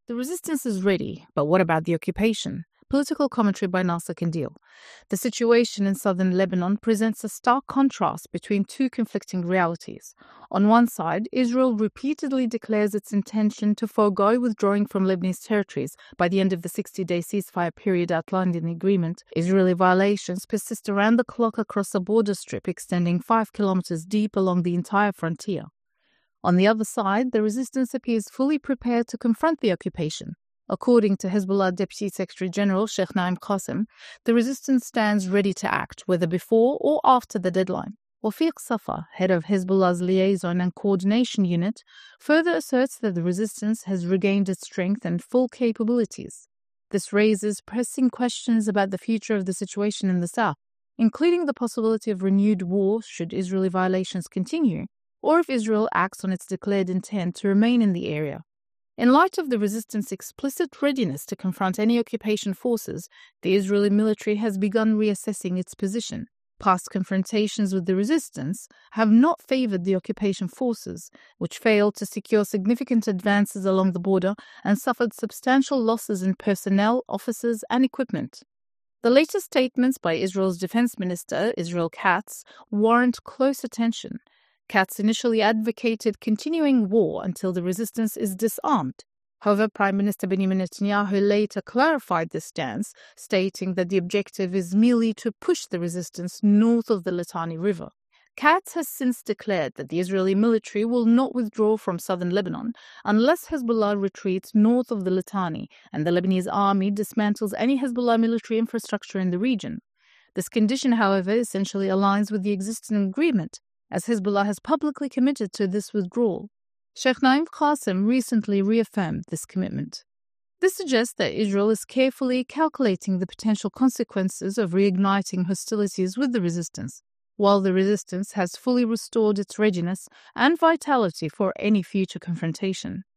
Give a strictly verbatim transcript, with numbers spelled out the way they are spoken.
The resistance is ready, but what about the occupation? Political commentary by Nasser Kandil. The situation in southern Lebanon presents a stark contrast between two conflicting realities. On one side, Israel repeatedly declares its intention to forego withdrawing from Lebanese territories by the end of the sixty-day ceasefire period outlined in the agreement. Israeli violations persist around the clock across a border strip extending five kilometers deep along the entire frontier. On the other side, the resistance appears fully prepared to confront the occupation. According to Hezbollah Deputy Secretary General Sheikh Naim Qassem, the resistance stands ready to act, whether before or after the deadline. Wafiq Safa, head of Hezbollah's liaison and coordination unit, further asserts that the resistance has regained its strength and full capabilities. This raises pressing questions about the future of the situation in the south, including the possibility of renewed war should Israeli violations continue, or if Israel acts on its declared intent to remain in the area. In light of the resistance' explicit readiness to confront any occupation forces, the Israeli military has begun reassessing its position. Past confrontations with the resistance have not favored the occupation forces, which failed to secure significant advances along the border and suffered substantial losses in personnel, officers, and equipment. The latest statements by Israel's Defense Minister, Israel Katz, warrant close attention. Katz initially advocated continuing war until the resistance is disarmed. However, Prime Minister Benjamin Netanyahu later clarified this stance, stating that the objective is merely to push the resistance north of the Litani River. Katz has since declared that the Israeli military will not withdraw from southern Lebanon unless Hezbollah retreats north of the Litani and the Lebanese army dismantles any Hezbollah military infrastructure in the region. This condition, however, essentially aligns with the existing agreement, as Hezbollah has publicly committed to this withdrawal. Sheikh Naim Qassem recently reaffirmed this commitment. This suggests that Israel is carefully calculating the potential consequences of reigniting hostilities with the resistance, while the resistance has fully restored its readiness and vitality for any future confrontation.